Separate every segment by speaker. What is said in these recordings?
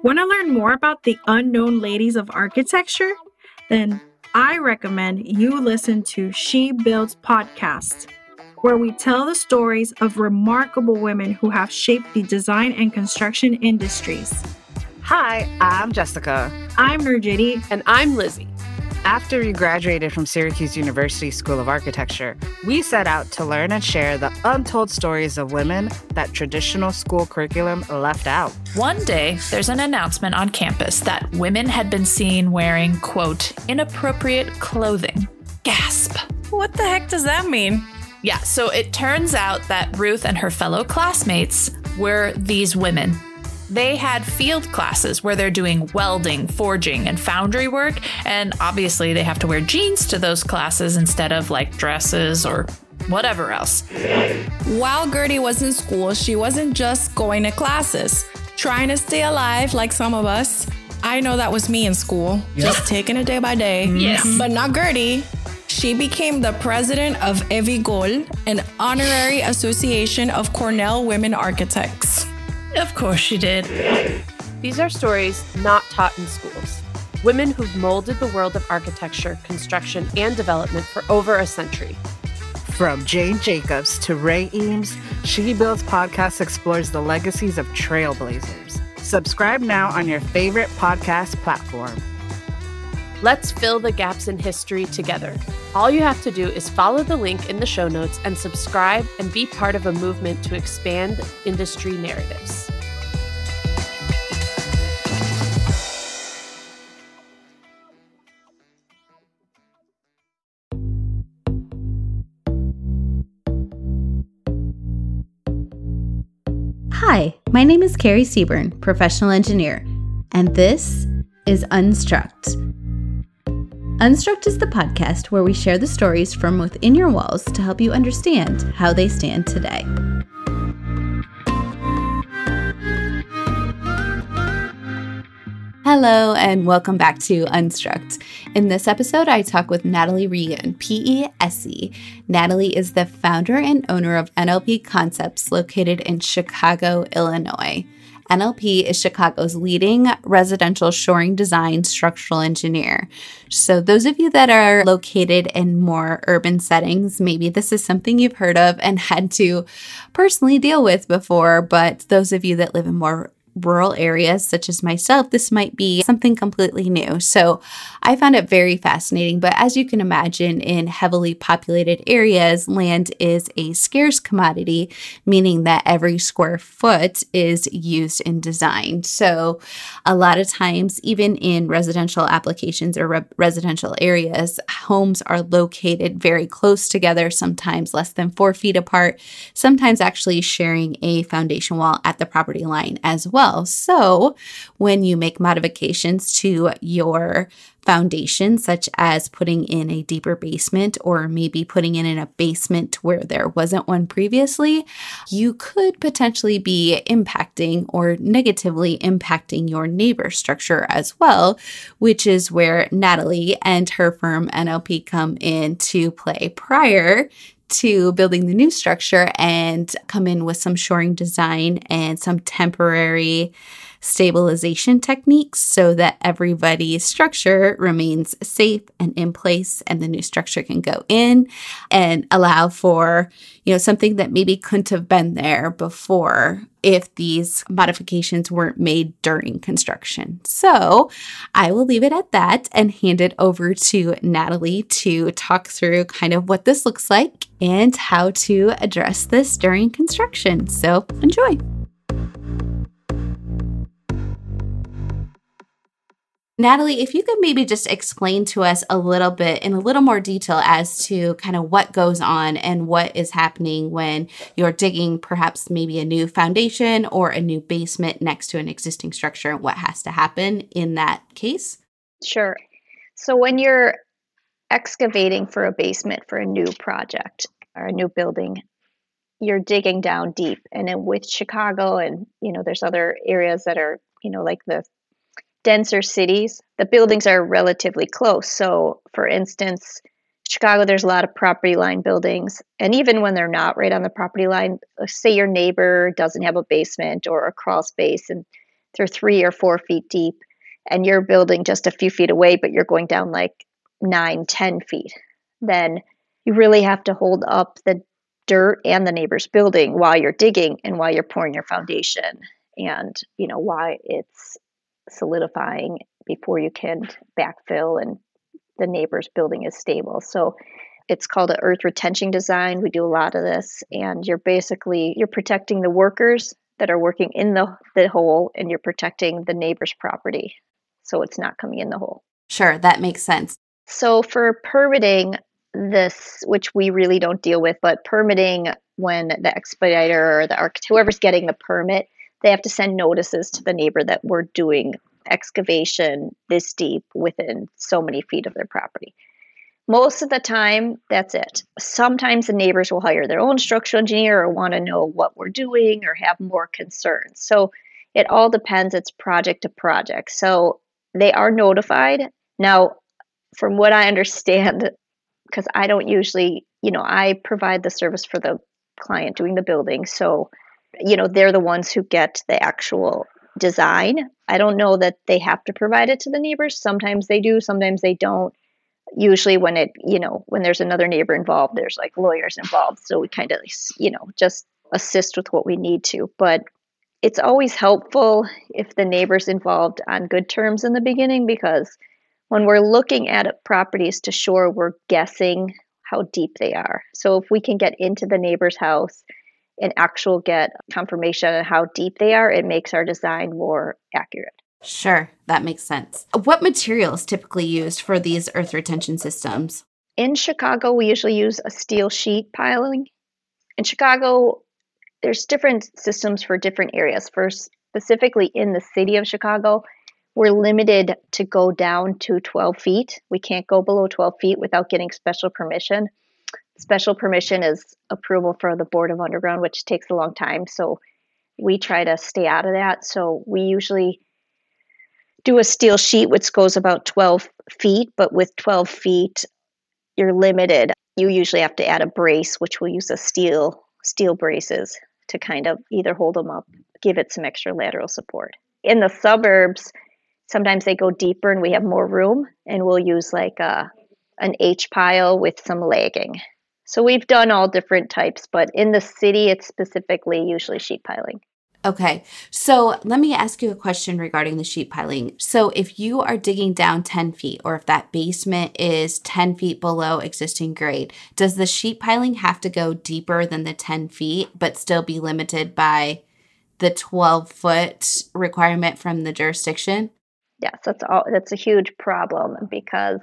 Speaker 1: Want to learn more about the unknown ladies of architecture? Then I recommend you listen to She Builds podcast, where we tell the stories of remarkable women who have shaped the design and construction industries.
Speaker 2: Hi, I'm Jessica.
Speaker 1: I'm Nurjiti.
Speaker 3: And I'm Lizzie.
Speaker 2: After we graduated from Syracuse University School of Architecture, we set out to learn and share the untold stories of women that traditional school curriculum left out.
Speaker 4: One day, there's an announcement on campus that women had been seen wearing, quote, inappropriate clothing. Gasp.
Speaker 3: What the heck does that mean?
Speaker 4: Yeah, so it turns out that Ruth and her fellow classmates were these women. They had field classes where they're doing welding, forging, and foundry work, and obviously they have to wear jeans to those classes instead of like dresses or whatever else.
Speaker 3: While Gertie was in school, she wasn't just going to classes, trying to stay alive like some of us. I know that was me in school, just taking it day by day.
Speaker 4: Yes.
Speaker 3: But not Gertie. She became the president of Evigol, an honorary association of Cornell women architects.
Speaker 4: Of course she did.
Speaker 5: These are stories not taught in schools. Women who've molded the world of architecture, construction, and development for over a century.
Speaker 2: From Jane Jacobs to Ray Eames, She Builds podcast explores the legacies of trailblazers. Subscribe now on your favorite podcast platform.
Speaker 5: Let's fill the gaps in history together. All you have to do is follow the link in the show notes and subscribe and be part of a movement to expand industry narratives.
Speaker 6: Hi, my name is Carrie Seaburn, professional engineer, and this is Unstruct. Unstruct is the podcast where we share the stories from within your walls to help you understand how they stand today. Hello, and welcome back to Unstruct. In this episode, I talk with Natalie Regan, PESE. Natalie is the founder and owner of NLP Concepts located in Chicago, Illinois. NLP is Chicago's leading residential shoring design structural engineer. So those of you that are located in more urban settings, maybe this is something you've heard of and had to personally deal with before, but those of you that live in more rural areas, such as myself, this might be something completely new. So I found it very fascinating. But as you can imagine, in heavily populated areas, land is a scarce commodity, meaning that every square foot is used in design. So a lot of times, even in residential applications or residential areas, homes are located very close together, sometimes less than 4 feet apart, sometimes actually sharing a foundation wall at the property line as well. So when you make modifications to your foundation, such as putting in a deeper basement or maybe putting in a basement where there wasn't one previously, you could potentially be impacting or negatively impacting your neighbor structure as well, which is where Natalie and her firm NLP come into play prior to building the new structure and come in with some shoring design and some temporary stabilization techniques so that everybody's structure remains safe and in place and the new structure can go in and allow for, something that maybe couldn't have been there before if these modifications weren't made during construction. So I will leave it at that and hand it over to Natalie to talk through kind of what this looks like and how to address this during construction. So enjoy. Natalie, if you could maybe just explain to us a little bit in a little more detail as to kind of what goes on and what is happening when you're digging perhaps maybe a new foundation or a new basement next to an existing structure and what has to happen in that case.
Speaker 7: Sure. So when you're excavating for a basement for a new project or a new building, you're digging down deep. And then with Chicago and, there's other areas that are, like the denser cities, the buildings are relatively close. So for instance, Chicago, there's a lot of property line buildings. And even when they're not right on the property line, say your neighbor doesn't have a basement or a crawl space and they're 3 or 4 feet deep, and you're building just a few feet away, but you're going down like 9, 10 feet, then you really have to hold up the dirt and the neighbor's building while you're digging and while you're pouring your foundation, and why it's solidifying before you can backfill and the neighbor's building is stable. So it's called an earth retention design. We do a lot of this, and you're protecting the workers that are working in the hole, and you're protecting the neighbor's property so it's not coming in the hole.
Speaker 6: Sure, that makes sense.
Speaker 7: So for permitting this, which we really don't deal with, but permitting, when the expediter or the architect, whoever's getting the permit, they have to send notices to the neighbor that we're doing excavation this deep within so many feet of their property. Most of the time, that's it. Sometimes the neighbors will hire their own structural engineer or want to know what we're doing or have more concerns. So it all depends. It's project to project. So they are notified. Now, from what I understand, because I don't usually, I provide the service for the client doing the building. So, they're the ones who get the actual design. I don't know that they have to provide it to the neighbors. Sometimes they do, sometimes they don't. Usually when when there's another neighbor involved, there's like lawyers involved. So we kind of, just assist with what we need to. But it's always helpful if the neighbor's involved on good terms in the beginning, because when we're looking at properties to shore, we're guessing how deep they are. So if we can get into the neighbor's house and get confirmation on how deep they are, it makes our design more accurate.
Speaker 6: Sure, that makes sense. What material is typically used for these earth retention systems?
Speaker 7: In Chicago, we usually use a steel sheet piling. In Chicago, there's different systems for different areas. For specifically in the city of Chicago, we're limited to go down to 12 feet. We can't go below 12 feet without getting special permission. Special permission is approval for the Board of Underground, which takes a long time. So we try to stay out of that. So we usually do a steel sheet, which goes about 12 feet, but with 12 feet, you're limited. You usually have to add a brace, which we'll use a steel braces to kind of either hold them up, give it some extra lateral support. In the suburbs, sometimes they go deeper and we have more room, and we'll use like an H pile with some lagging. So we've done all different types, but in the city, it's specifically usually sheet piling.
Speaker 6: Okay, so let me ask you a question regarding the sheet piling. So if you are digging down 10 feet, or if that basement is 10 feet below existing grade, does the sheet piling have to go deeper than the 10 feet, but still be limited by the 12-foot requirement from the jurisdiction?
Speaker 7: Yes, that's a huge problem, because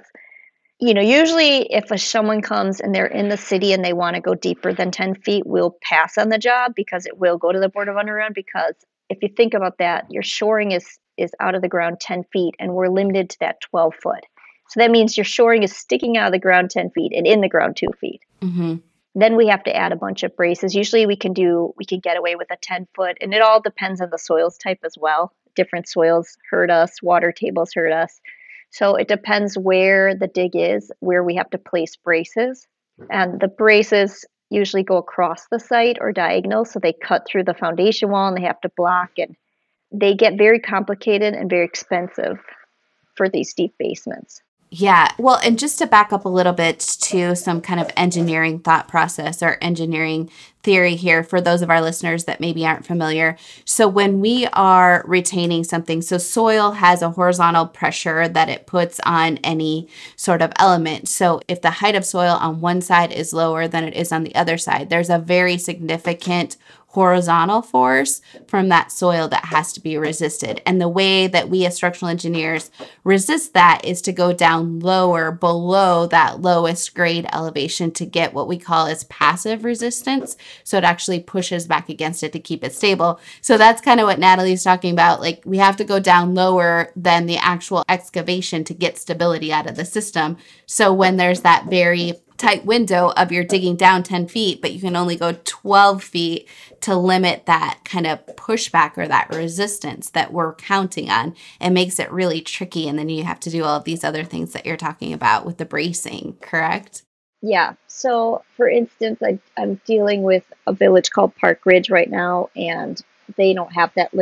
Speaker 7: usually if someone comes and they're in the city and they want to go deeper than 10 feet, we'll pass on the job because it will go to the Board of Underground. Because if you think about that, your shoring is out of the ground 10 feet and we're limited to that 12 foot. So that means your shoring is sticking out of the ground 10 feet and in the ground 2 feet.
Speaker 6: Mm-hmm.
Speaker 7: Then we have to add a bunch of braces. Usually we can get away with a 10 foot, and it all depends on the soils type as well. Different soils hurt us, water tables hurt us. So it depends where the dig is, where we have to place braces. And the braces usually go across the site or diagonal, so they cut through the foundation wall and they have to block, and they get very complicated and very expensive for these deep basements.
Speaker 6: Yeah. Well, and just to back up a little bit to some kind of engineering thought process or engineering theory here for those of our listeners that maybe aren't familiar. So when we are retaining something, so soil has a horizontal pressure that it puts on any sort of element. So if the height of soil on one side is lower than it is on the other side, there's a very significant horizontal force from that soil that has to be resisted. And the way that we as structural engineers resist that is to go down lower below that lowest grade elevation to get what we call as passive resistance. So it actually pushes back against it to keep it stable. So that's kind of what Natalie's talking about. Like, we have to go down lower than the actual excavation to get stability out of the system. So when there's that very tight window of you're digging down 10 feet, but you can only go 12 feet to limit that kind of pushback or that resistance that we're counting on. It makes it really tricky. And then you have to do all of these other things that you're talking about with the bracing, correct?
Speaker 7: Yeah. So for instance, I'm dealing with a village called Park Ridge right now, and they don't have that limit.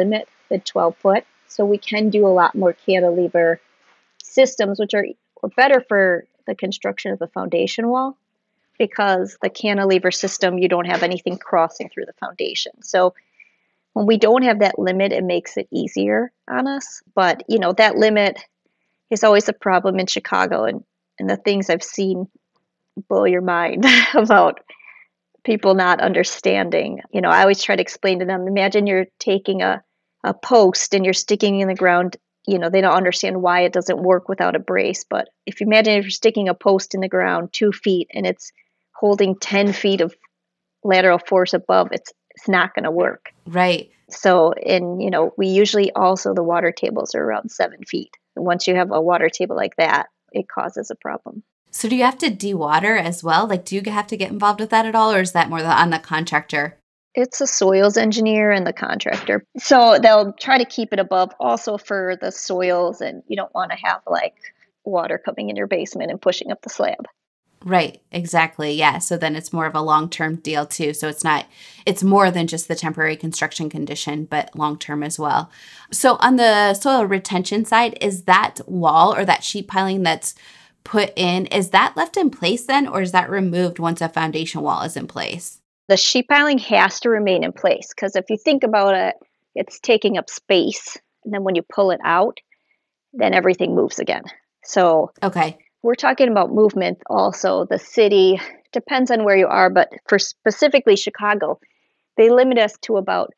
Speaker 7: than 12 foot. So we can do a lot more cantilever systems, which are better for the construction of the foundation wall, because the cantilever system, you don't have anything crossing through the foundation. So when we don't have that limit, it makes it easier on us. But, that limit is always a problem in Chicago. And the things I've seen blow your mind about people not understanding. I always try to explain to them, imagine you're taking a post and you're sticking in the ground. They don't understand why it doesn't work without a brace. But if you're sticking a post in the ground 2 feet and it's holding 10 feet of lateral force above, it's not going to work.
Speaker 6: Right.
Speaker 7: So, we usually also, the water tables are around 7 feet. And once you have a water table like that, it causes a problem.
Speaker 6: So do you have to dewater as well? Like, do you have to get involved with that at all, or is that more on the contractor?
Speaker 7: It's a soils engineer and the contractor. So they'll try to keep it above also for the soils, and you don't want to have water coming in your basement and pushing up the slab.
Speaker 6: Right, exactly. Yeah. So then it's more of a long-term deal too. So it's more than just the temporary construction condition, but long-term as well. So on the soil retention side, is that wall or that sheet piling that's put in, is that left in place then, or is that removed once a foundation wall is in place?
Speaker 7: The sheet piling has to remain in place, because if you think about it, it's taking up space. And then when you pull it out, then everything moves again. So
Speaker 6: okay.
Speaker 7: We're talking about movement also. The city, depends on where you are, but for specifically Chicago, they limit us to about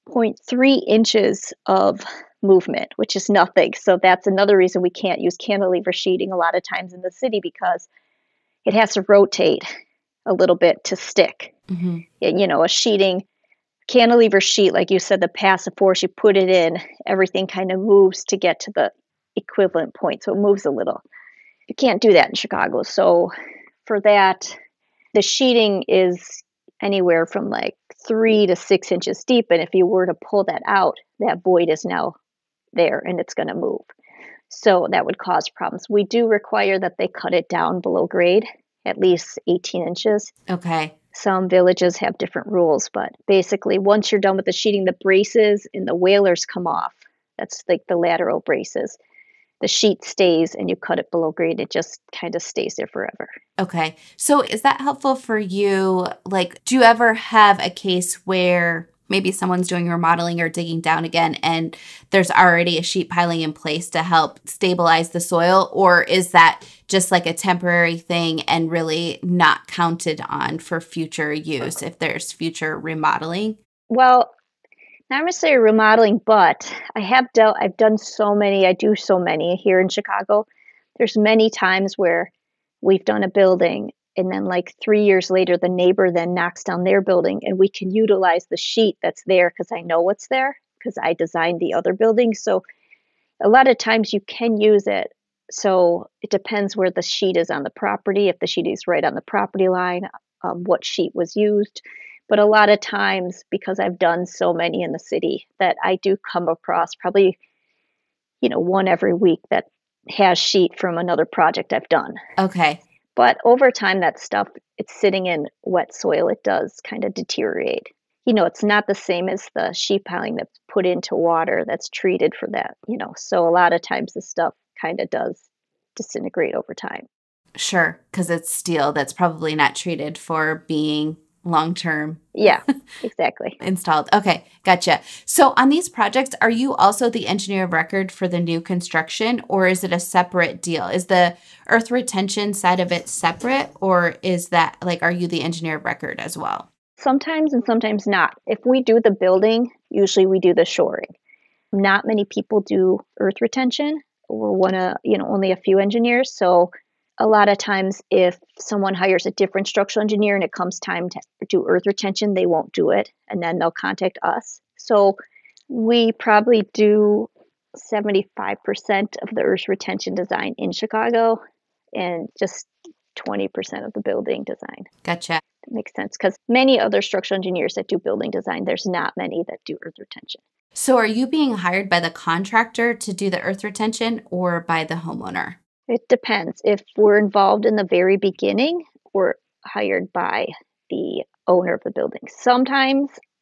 Speaker 7: 0.3 inches of movement, which is nothing. So that's another reason we can't use cantilever sheeting a lot of times in the city, because it has to rotate a little bit to stick.
Speaker 6: Mm-hmm.
Speaker 7: A sheeting, cantilever sheet, like you said, the passive force, you put it in, everything kind of moves to get to the equivalent point. So it moves a little. You can't do that in Chicago. So for that, the sheeting is anywhere from 3 to 6 inches deep. And if you were to pull that out, that void is now there and it's going to move. So that would cause problems. We do require that they cut it down below grade, at least 18 inches.
Speaker 6: Okay.
Speaker 7: Some villages have different rules, but basically once you're done with the sheeting, the braces and the whalers come off. That's the lateral braces. The sheet stays and you cut it below grade. It just kind of stays there forever.
Speaker 6: Okay. So is that helpful for you? Do you ever have a case where maybe someone's doing remodeling or digging down again and there's already a sheet piling in place to help stabilize the soil? Or is that just a temporary thing and really not counted on for future use if there's future remodeling?
Speaker 7: Well, not necessarily remodeling, but I do so many here in Chicago. There's many times where we've done a building and then 3 years later, the neighbor then knocks down their building and we can utilize the sheet that's there because I know what's there because I designed the other building. So a lot of times you can use it. So it depends where the sheet is on the property. If the sheet is right on the property line, what sheet was used. But a lot of times, because I've done so many in the city, that I do come across probably, one every week that has sheet from another project I've done.
Speaker 6: Okay.
Speaker 7: But over time, that stuff, it's sitting in wet soil. It does kind of deteriorate. It's not the same as the sheet piling that's put into water that's treated for that, So a lot of times the stuff kind of does disintegrate over time.
Speaker 6: Sure, because it's steel that's probably not treated for being long-term.
Speaker 7: Yeah, exactly.
Speaker 6: Installed. Okay, gotcha. So on these projects, are you also the engineer of record for the new construction, or is it a separate deal? Is the earth retention side of it separate, or is that are you the engineer of record as well?
Speaker 7: Sometimes and sometimes not. If we do the building, usually we do the shoring. Not many people do earth retention. We're only a few engineers. So a lot of times if someone hires a different structural engineer and it comes time to do earth retention, they won't do it. And then they'll contact us. So we probably do 75% of the earth retention design in Chicago and just 20% of the building design.
Speaker 6: Gotcha.
Speaker 7: That makes sense because many other structural engineers that do building design, there's not many that do earth retention.
Speaker 6: So are you being hired by the contractor to do the earth retention or by the homeowner?
Speaker 7: It depends. If we're involved in the very beginning, we're hired by the owner of the building. Sometimes,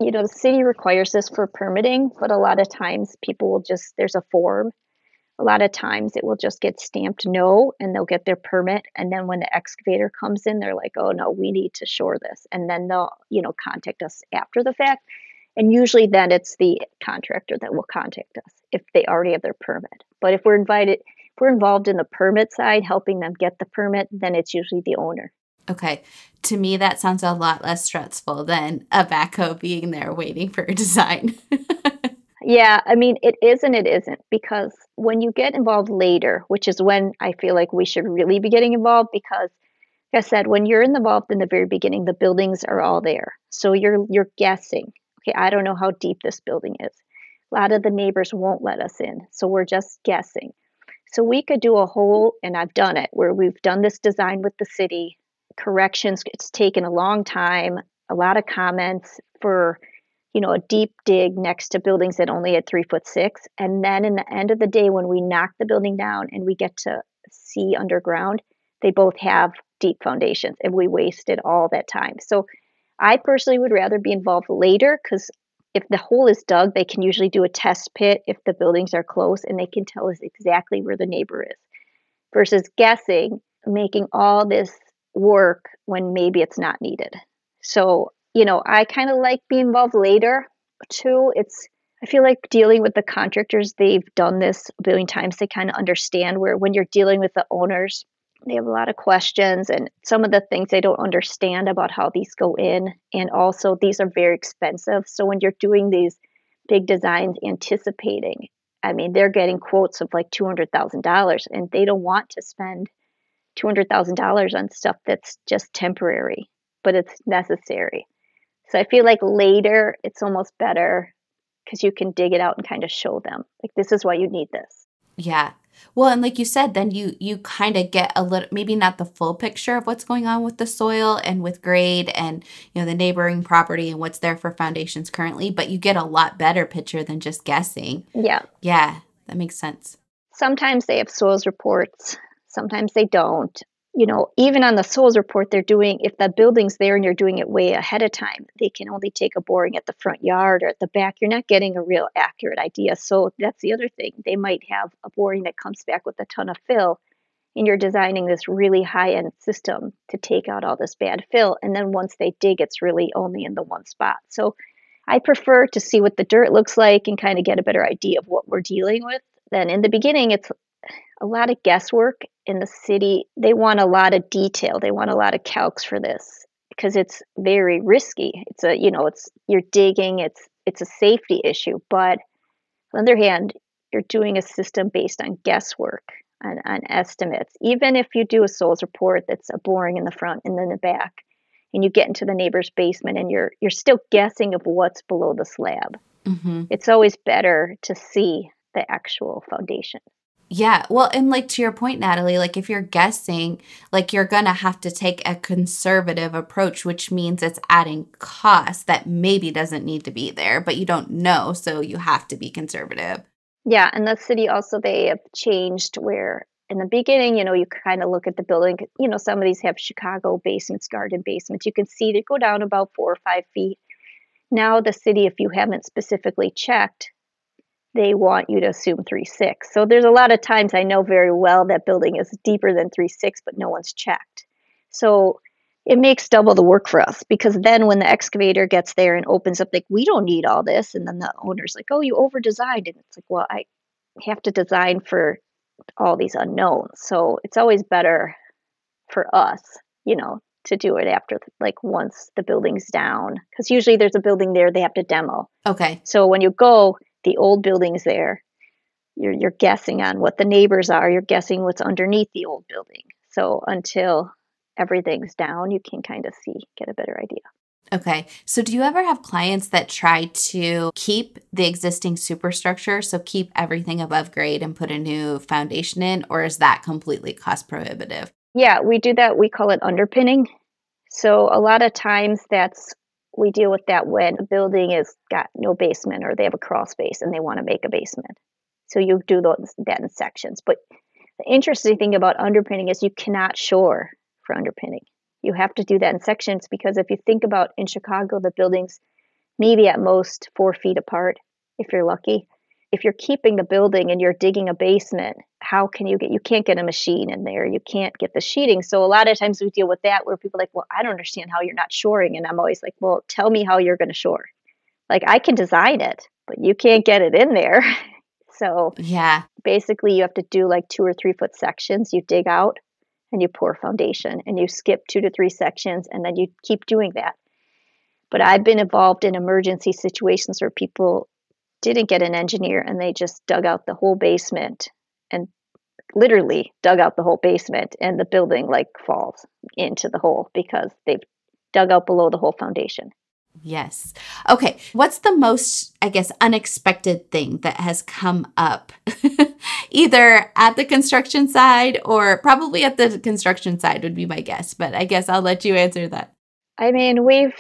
Speaker 7: the city requires this for permitting, but a lot of times people will there's a form. A lot of times it will just get stamped no, and they'll get their permit. And then when the excavator comes in, they're like, oh no, we need to shore this. And then they'll, contact us after the fact. And usually then it's the contractor that will contact us if they already have their permit. But if we're involved in the permit side, helping them get the permit, then it's usually the owner.
Speaker 6: Okay. To me, that sounds a lot less stressful than a backhoe being there waiting for a design.
Speaker 7: Yeah, I mean, it is and it isn't, because when you get involved later, which is when I feel like we should really be getting involved, because like I said, when you're involved in the very beginning, the buildings are all there. So you're guessing. Okay, I don't know how deep this building is. A lot of the neighbors won't let us in, so we're just guessing. So we could do a whole, and I've done it, where we've done this design with the city, corrections. It's taken a long time, a lot of comments for, a deep dig next to buildings that only had 3'6". And then in the end of the day, when we knock the building down and we get to see underground, they both have deep foundations, and we wasted all that time. So I personally would rather be involved later, because if the hole is dug, they can usually do a test pit if the buildings are close, and they can tell us exactly where the neighbor is, versus guessing, making all this work when maybe it's not needed. So, I kind of like being involved later too. I feel like dealing with the contractors, they've done this a billion times. They kind of understand where when you're dealing with the owners, they have a lot of questions and some of the things they don't understand about how these go in. And also these are very expensive. So when you're doing these big designs anticipating, I mean, they're getting quotes of like $200,000, and they don't want to spend $200,000 on stuff that's just temporary, but it's necessary. So I feel like later it's almost better because you can dig it out and kind of show them, like, this is why you need this.
Speaker 6: Yeah. Well, and like you said, then you kind of get a little, maybe not the full picture of what's going on with the soil and with grade and, the neighboring property and what's there for foundations currently, but you get a lot better picture than just guessing.
Speaker 7: Yeah.
Speaker 6: Yeah, that makes sense.
Speaker 7: Sometimes they have soils reports. Sometimes they don't. Even on the soils report, they're doing, if the building's there and you're doing it way ahead of time, they can only take a boring at the front yard or at the back. You're not getting a real accurate idea. So that's the other thing. They might have a boring that comes back with a ton of fill, and you're designing this really high-end system to take out all this bad fill. And then once they dig, it's really only in the one spot. So I prefer to see what the dirt looks like and kind of get a better idea of what we're dealing with. Then in the beginning, it's a lot of guesswork. In the city, they want a lot of detail. They want a lot of calcs for this because it's very risky. You're digging. It's a safety issue. But on the other hand, you're doing a system based on guesswork and on estimates. Even if you do a soils report that's a boring in the front and then the back, and you get into the neighbor's basement and you're still guessing of what's below the slab. Mm-hmm. It's always better to see the actual foundation.
Speaker 6: Yeah. Well, and like to your point, Natalie, like if you're guessing, like you're going to have to take a conservative approach, which means it's adding cost that maybe doesn't need to be there, but you don't know. So you have to be conservative.
Speaker 7: Yeah. And the city also, they have changed where in the beginning, you kind of look at the building, some of these have Chicago basements, garden basements. You can see they go down about 4 or 5 feet. Now the city, if you haven't specifically checked, they want you to assume 3.6. So there's a lot of times I know very well that building is deeper than 3.6, but no one's checked. So it makes double the work for us, because then when the excavator gets there and opens up, like, we don't need all this. And then the owner's like, oh, you over-designed. And it's like, well, I have to design for all these unknowns. So it's always better for us, to do it after, like, once the building's down. Because usually there's a building there they have to demo.
Speaker 6: Okay.
Speaker 7: So when you go, the old building's there, you're guessing on what the neighbors are. You're guessing what's underneath the old building. So until everything's down, you can kind of get a better idea.
Speaker 6: Okay. So do you ever have clients that try to keep the existing superstructure, so keep everything above grade and put a new foundation in, or is that completely cost prohibitive?
Speaker 7: Yeah, we do that. We call it underpinning. So a lot of times we deal with that when a building has got no basement or they have a crawl space and they want to make a basement. So you do that in sections. But the interesting thing about underpinning is you cannot shore for underpinning. You have to do that in sections, because if you think about in Chicago, the buildings, maybe at most 4 feet apart if you're lucky. If you're keeping the building and you're digging a basement, how can you can't get a machine in there. You can't get the sheeting. So a lot of times we deal with that where people are like, well, I don't understand how you're not shoring. And I'm always like, well, tell me how you're going to shore. Like, I can design it, but you can't get it in there. So
Speaker 6: Yeah.
Speaker 7: basically you have to do like 2 or 3 foot sections. You dig out and you pour foundation and you skip 2 to 3 sections and then you keep doing that. But I've been involved in emergency situations where people didn't get an engineer and they just dug out the whole basement and literally dug out the whole basement, and the building like falls into the hole because they've dug out below the whole foundation.
Speaker 6: Yes. Okay. What's the most, I guess, unexpected thing that has come up either at the construction side or probably at the construction side would be my guess, but I guess I'll let you answer that.
Speaker 7: I mean, we've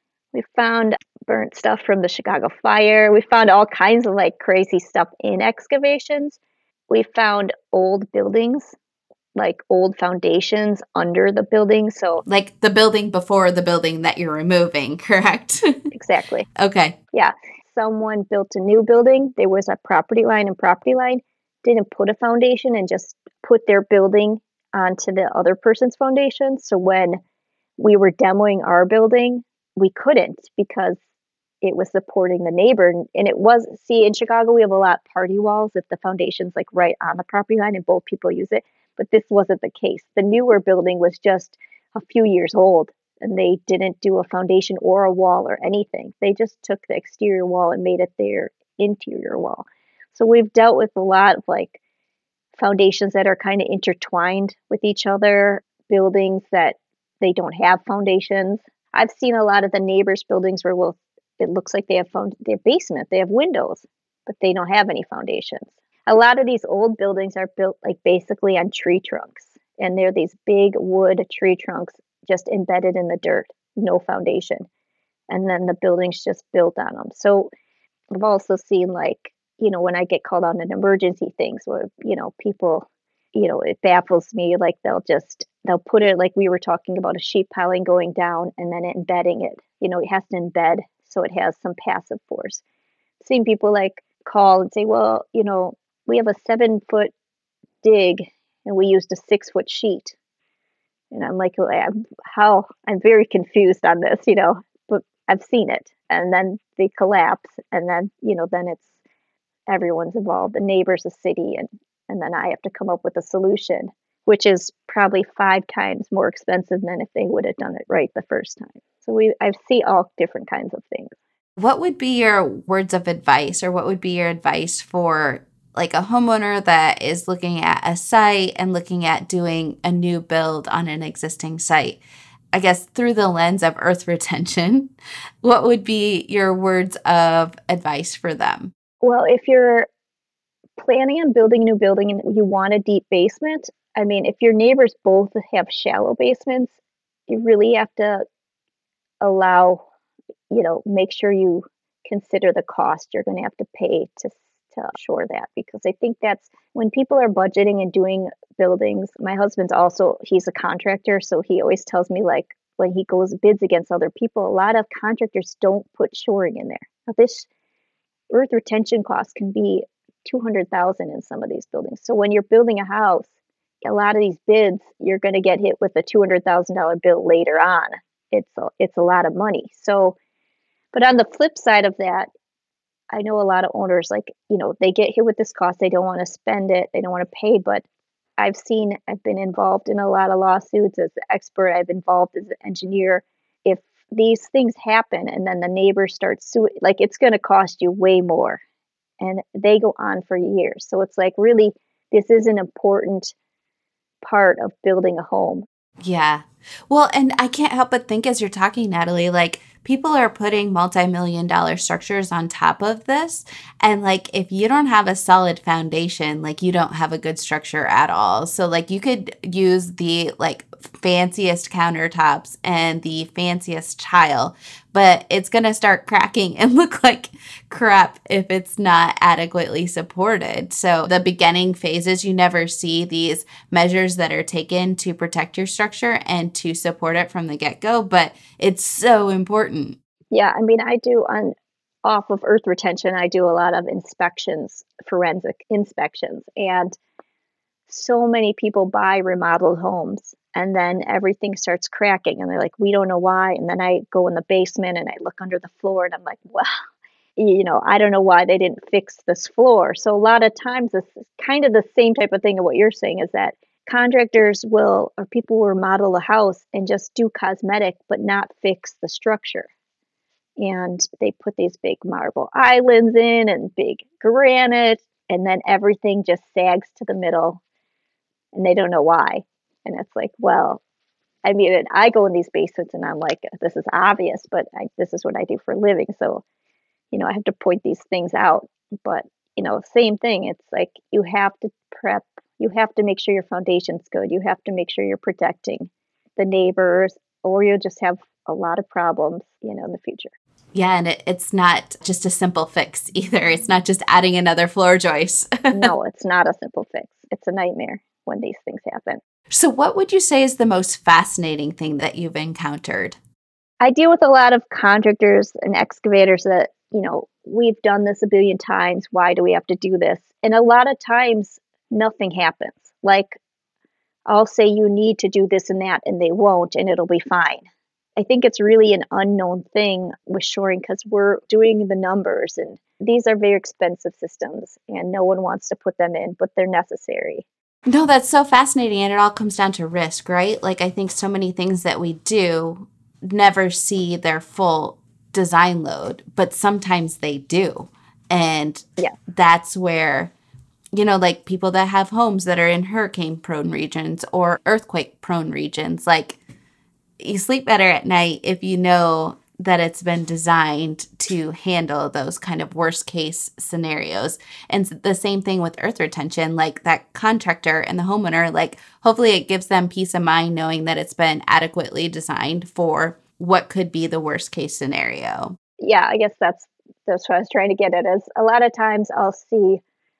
Speaker 7: found burnt stuff from the Chicago fire. We found all kinds of like crazy stuff in excavations. We found old buildings, like old foundations under the building. So
Speaker 6: Like the building before the building that you're removing, correct?
Speaker 7: exactly.
Speaker 6: Okay.
Speaker 7: Yeah. Someone built a new building. There was a property line and property line, didn't put a foundation and just put their building onto the other person's foundation. So when we were demoing our building, we couldn't because it was supporting the neighbor. And it was, see, in Chicago, we have a lot of party walls if the foundation's like right on the property line and both people use it. But this wasn't the case. The newer building was just a few years old and they didn't do a foundation or a wall or anything. They just took the exterior wall and made it their interior wall. So we've dealt with a lot of like foundations that are kind of intertwined with each other, buildings that they don't have foundations. I've seen a lot of the neighbors' buildings where, well, it looks like they have found their basement, they have windows, but they don't have any foundations. A lot of these old buildings are built like basically on tree trunks, and they're these big wood tree trunks just embedded in the dirt, no foundation. And then the building's just built on them. So I've also seen like, when I get called on in emergency things where, people, it baffles me. Like they'll put it like we were talking about a sheet piling going down and then embedding it. It has to embed so it has some passive force. Seen people like call and say, well, we have a 7-foot dig and we used a 6-foot sheet. And I'm like, well, I'm very confused on this, but I've seen it. And then they collapse and then, then it's everyone's involved, the neighbors, the city, and then I have to come up with a solution, which is probably 5 times more expensive than if they would have done it right the first time. So I see all different kinds of things.
Speaker 6: What would be your words of advice, or what would be your advice for like a homeowner that is looking at a site and looking at doing a new build on an existing site? I guess through the lens of earth retention, what would be your words of advice for them?
Speaker 7: Well, if you're planning on building a new building and you want a deep basement, I mean, if your neighbors both have shallow basements, you really have to allow, make sure you consider the cost you're going to have to pay to shore that. Because I think that's when people are budgeting and doing buildings. My husband's he's a contractor, so he always tells me like when he goes bids against other people, a lot of contractors don't put shoring in there. Now, this earth retention costs can be $200,000 in some of these buildings. So when you're building a house, a lot of these bids, you're going to get hit with a $200,000 bill later on. It's a lot of money. So, but on the flip side of that, I know a lot of owners, like, they get hit with this cost. They don't want to spend it. They don't want to pay. But I've been involved in a lot of lawsuits as an expert. I've been involved as an engineer. If these things happen and then the neighbor starts suing, like it's going to cost you way more. And they go on for years. So it's like, really, this is an important part of building a home.
Speaker 6: Yeah. Well, and I can't help but think as you're talking, Natalie, like people are putting multi-million-dollar structures on top of this. And like, if you don't have a solid foundation, like you don't have a good structure at all. So like you could use the like fanciest countertops and the fanciest tile, but it's going to start cracking and look like crap if it's not adequately supported. So the beginning phases, you never see these measures that are taken to protect your structure and to support it from the get-go, but it's so important.
Speaker 7: Yeah, I mean, I do off of earth retention, I do a lot of inspections, forensic inspections, and so many people buy remodeled homes and then everything starts cracking and they're like, we don't know why. And then I go in the basement and I look under the floor and I'm like, well, I don't know why they didn't fix this floor. So a lot of times this is kind of the same type of thing of what you're saying, is that contractors will, or people will remodel a house and just do cosmetic but not fix the structure. And they put these big marble islands in and big granite, and then everything just sags to the middle and they don't know why. And it's like, well, I mean, I go in these basements and I'm like, this is obvious, but this is what I do for a living. So, I have to point these things out. But, same thing. It's like you have to prep, you have to make sure your foundation's good. You have to make sure you're protecting the neighbors, or you'll just have a lot of problems, in the future.
Speaker 6: Yeah, and it's not just a simple fix either. It's not just adding another floor joist.
Speaker 7: No, it's not a simple fix. It's a nightmare when these things happen.
Speaker 6: So what would you say is the most fascinating thing that you've encountered?
Speaker 7: I deal with a lot of contractors and excavators that, we've done this a billion times. Why do we have to do this? And a lot of times nothing happens. Like I'll say you need to do this and that, and they won't, and it'll be fine. I think it's really an unknown thing with shoring because we're doing the numbers, and these are very expensive systems and no one wants to put them in, but they're necessary.
Speaker 6: No, that's so fascinating. And it all comes down to risk, right? Like I think so many things that we do never see their full design load, but sometimes they do. And that's where, like people that have homes that are in hurricane prone regions or earthquake prone regions, like you sleep better at night if you know that it's been designed to handle those kind of worst case scenarios. And the same thing with earth retention, like that contractor and the homeowner, like hopefully it gives them peace of mind knowing that it's been adequately designed for what could be the worst case scenario.
Speaker 7: Yeah, I guess that's what I was trying to get at. Is a lot of times I'll see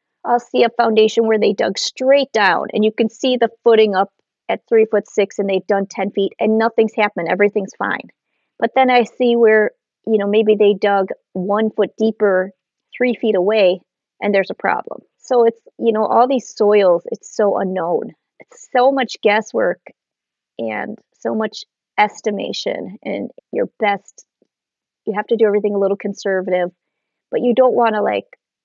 Speaker 7: a foundation where they dug straight down and you can see the footing up at 3'6" and they've done 10 feet and nothing's happened. Everything's fine. But then I see where, maybe they dug 1 foot deeper, 3 feet away, and there's a problem. So it's, all these soils, it's so unknown. It's so much guesswork and so much estimation, and you have to do everything a little conservative, but you don't want to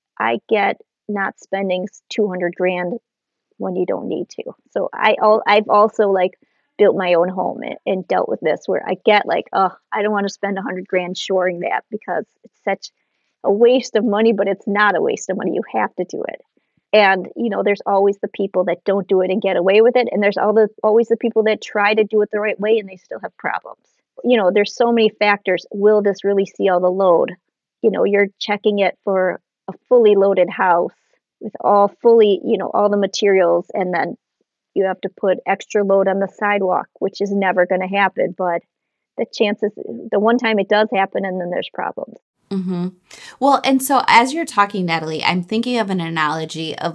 Speaker 7: I get not spending 200 grand when you don't need to. So I've also built my own home and dealt with this where I get I don't want to spend 100 grand shoring that because it's such a waste of money, but it's not a waste of money. You have to do it. And, there's always the people that don't do it and get away with it. And there's always the people that try to do it the right way and they still have problems. There's so many factors. Will this really see all the load? You're checking it for a fully loaded house with all all the materials, and then you have to put extra load on the sidewalk, which is never going to happen. But the chances, the one time it does happen, and then there's problems.
Speaker 6: Mm-hmm. Well, and so as you're talking, Natalie, I'm thinking of an analogy of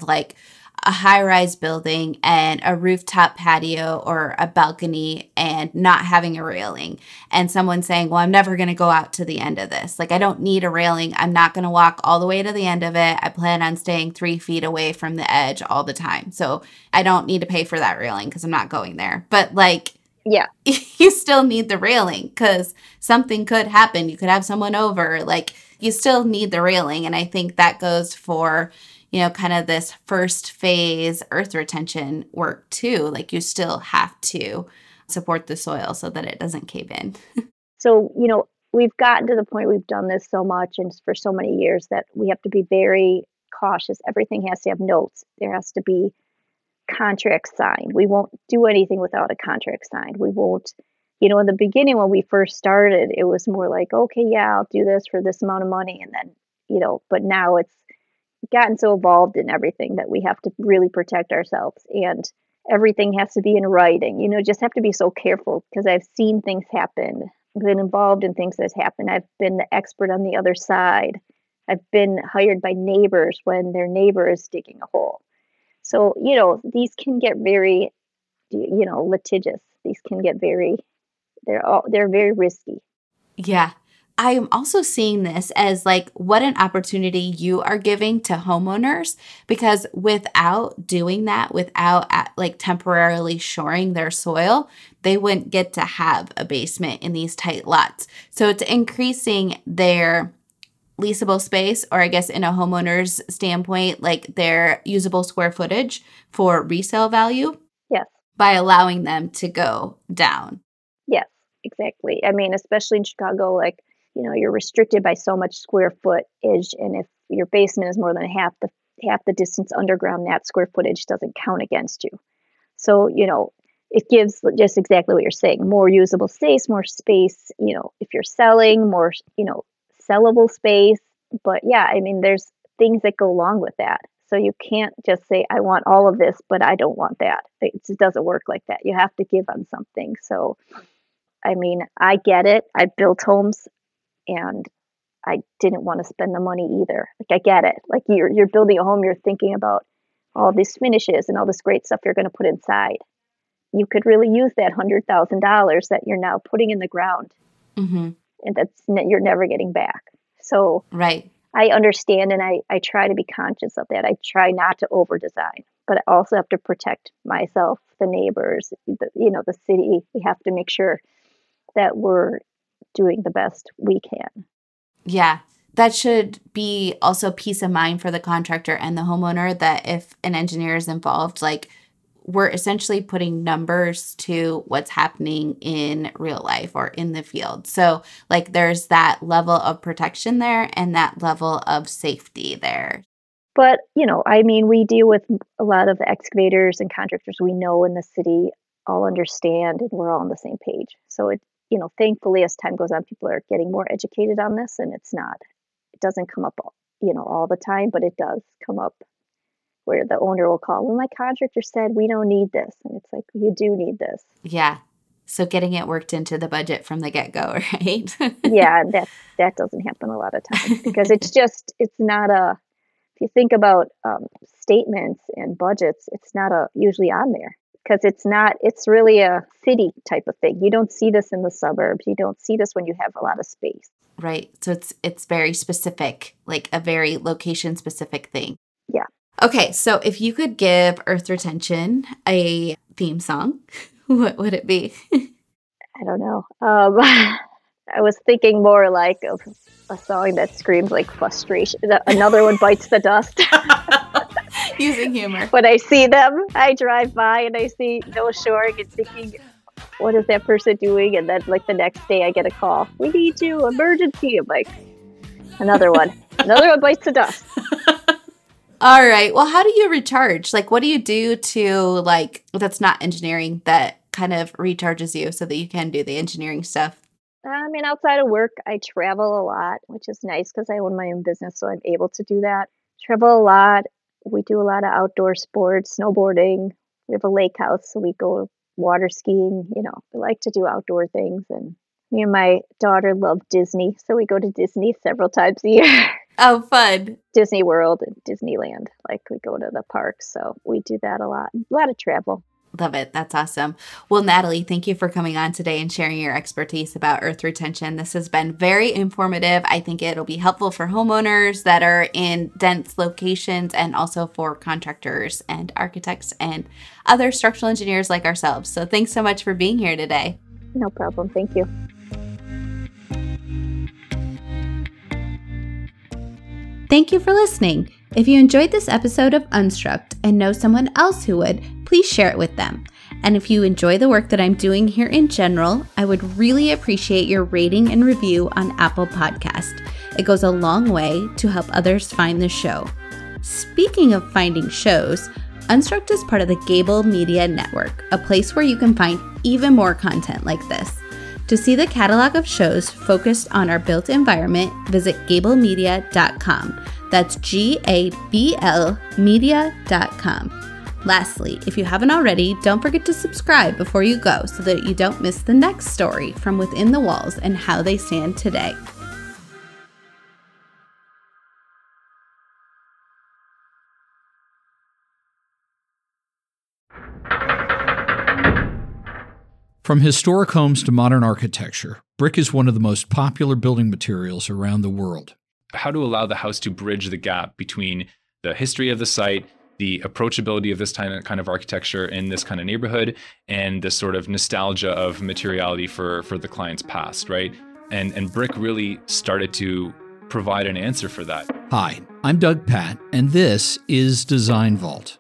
Speaker 6: a high-rise building and a rooftop patio or a balcony and not having a railing, and someone saying, well, I'm never going to go out to the end of this. I don't need a railing. I'm not going to walk all the way to the end of it. I plan on staying 3 feet away from the edge all the time. So I don't need to pay for that railing because I'm not going there. But
Speaker 7: yeah,
Speaker 6: you still need the railing because something could happen. You could have someone over. You still need the railing. And I think that goes for, kind of this first phase earth retention work too. You still have to support the soil so that it doesn't cave in.
Speaker 7: So, we've gotten to the point, we've done this so much and for so many years that we have to be very cautious. Everything has to have notes. There has to be contract signed. We won't do anything without a contract signed. We won't, in the beginning when we first started, it was more okay, yeah, I'll do this for this amount of money. And then, but now it's gotten so evolved in everything that we have to really protect ourselves, and everything has to be in writing. Just have to be so careful because I've seen things happen, been involved in things that happen. I've been the expert on the other side. I've been hired by neighbors when their neighbor is digging a hole. So, these can get very, litigious. These can get they're very risky.
Speaker 6: Yeah. I am also seeing this as like what an opportunity you are giving to homeowners, because without doing that, without like temporarily shoring their soil, they wouldn't get to have a basement in these tight lots. So it's increasing their leasable space, or I guess in a homeowner's standpoint, like their usable square footage for resale value.
Speaker 7: Yes.
Speaker 6: By allowing them to go down.
Speaker 7: Yes, exactly. I mean, especially in Chicago, like, you're restricted by so much square footage, and if your basement is more than half the distance underground, that square footage doesn't count against you. So, it gives just exactly what you're saying, more usable space, if you're selling, more, sellable space. But yeah, I mean, there's things that go along with that. So you can't just say, I want all of this, but I don't want that. It doesn't work like that. You have to give on something. So, I mean, I get it. I built homes and I didn't want to spend the money either. Like, I get it. Like, you're building a home, you're thinking about all these finishes and all this great stuff you're going to put inside. You could really use that $100,000 that you're now putting in the ground, and you're never getting back. So
Speaker 6: right.
Speaker 7: I understand, and I try to be conscious of that. I try not to over design, but I also have to protect myself, the neighbors, the city. We have to make sure that we're doing the best we can.
Speaker 6: Yeah. That should be also peace of mind for the contractor and the homeowner, that if an engineer is involved, like, we're essentially putting numbers to what's happening in real life or in the field. So like there's that level of protection there and that level of safety there.
Speaker 7: But, I mean, we deal with a lot of excavators and contractors we know in the city, all understand, and we're all on the same page. So it, thankfully, as time goes on, people are getting more educated on this, and it doesn't come up, all the time, but it does come up where the owner will call, well, my contractor said we don't need this. And it's like, you do need this.
Speaker 6: Yeah. So getting it worked into the budget from the get-go, right?
Speaker 7: Yeah, that doesn't happen a lot of times, because it's not if you think about statements and budgets, it's not usually on there, because it's really a city type of thing. You don't see this in the suburbs. You don't see this when you have a lot of space.
Speaker 6: Right. So it's very specific, like a very location specific thing.
Speaker 7: Yeah.
Speaker 6: Okay, so if you could give Earth Retention a theme song, what would it be?
Speaker 7: I don't know. I was thinking more like of a song that screams like frustration. Another one bites the dust.
Speaker 6: Using humor.
Speaker 7: When I see them, I drive by and I see no shoring and thinking, what is that person doing? And then like the next day I get a call. We need you, emergency. I'm like, another one. Another one bites the dust.
Speaker 6: All right. Well, how do you recharge? Like, what do you do to, like, that's not engineering, that kind of recharges you so that you can do the engineering stuff?
Speaker 7: I mean, outside of work, I travel a lot, which is nice because I own my own business, so I'm able to do that. Travel a lot. We do a lot of outdoor sports, snowboarding. We have a lake house, so we go water skiing. We like to do outdoor things. And me and my daughter love Disney, so we go to Disney several times a year.
Speaker 6: Oh, fun.
Speaker 7: Disney World and Disneyland. Like, we go to the parks, so we do that a lot. A lot of travel.
Speaker 6: Love it. That's awesome. Well, Natalie, thank you for coming on today and sharing your expertise about earth retention. This has been very informative. I think it'll be helpful for homeowners that are in dense locations, and also for contractors and architects and other structural engineers like ourselves. So thanks so much for being here today.
Speaker 7: No problem. Thank you.
Speaker 6: Thank you for listening. If you enjoyed this episode of Unstruct and know someone else who would, please share it with them. And if you enjoy the work that I'm doing here in general, I would really appreciate your rating and review on Apple Podcast. It goes a long way to help others find the show. Speaking of finding shows, Unstruct is part of the Gable Media Network, a place where you can find even more content like this. To see the catalog of shows focused on our built environment, visit gablemedia.com. That's GABL media.com. Lastly, if you haven't already, don't forget to subscribe before you go so that you don't miss the next story from within the walls and how they stand today.
Speaker 8: From historic homes to modern architecture, brick is one of the most popular building materials around the world.
Speaker 9: How to allow the house to bridge the gap between the history of the site, the approachability of this kind of architecture in this kind of neighborhood, and the sort of nostalgia of materiality for the client's past, right? And brick really started to provide an answer for that.
Speaker 8: Hi, I'm Doug Patt, and this is Design Vault.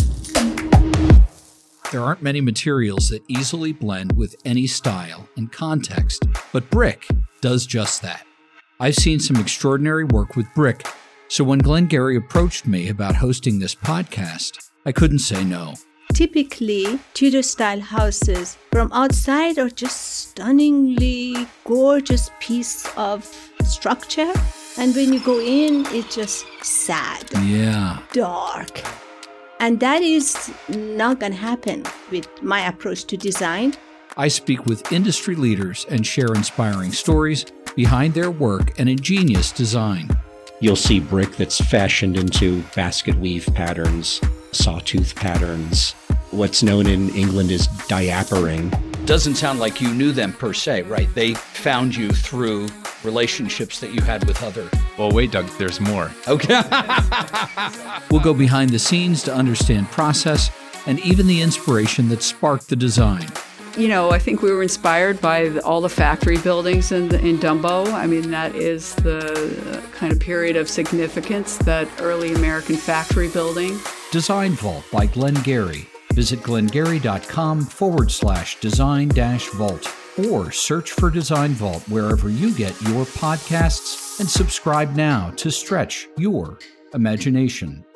Speaker 8: There aren't many materials that easily blend with any style and context, but brick does just that. I've seen some extraordinary work with brick, so when Glengarry approached me about hosting this podcast, I couldn't say no.
Speaker 10: Typically, Tudor-style houses from outside are just stunningly gorgeous piece of structure, and when you go in, it's just sad, dark. And that is not going to happen with my approach to design.
Speaker 8: I speak with industry leaders and share inspiring stories behind their work and ingenious design.
Speaker 11: You'll see brick that's fashioned into basket weave patterns, sawtooth patterns. What's known in England as diapering.
Speaker 8: Doesn't sound like you knew them per se, right? They found you through relationships that you had with other...
Speaker 9: Well, wait, Doug, there's more.
Speaker 8: Okay. We'll go behind the scenes to understand process and even the inspiration that sparked the design.
Speaker 12: You know, I think we were inspired by all the factory buildings in Dumbo. I mean, that is the kind of period of significance, that early American factory building.
Speaker 8: Design Vault by Glengarry. Visit glengarry.com/design-vault or search for Design Vault wherever you get your podcasts and subscribe now to stretch your imagination.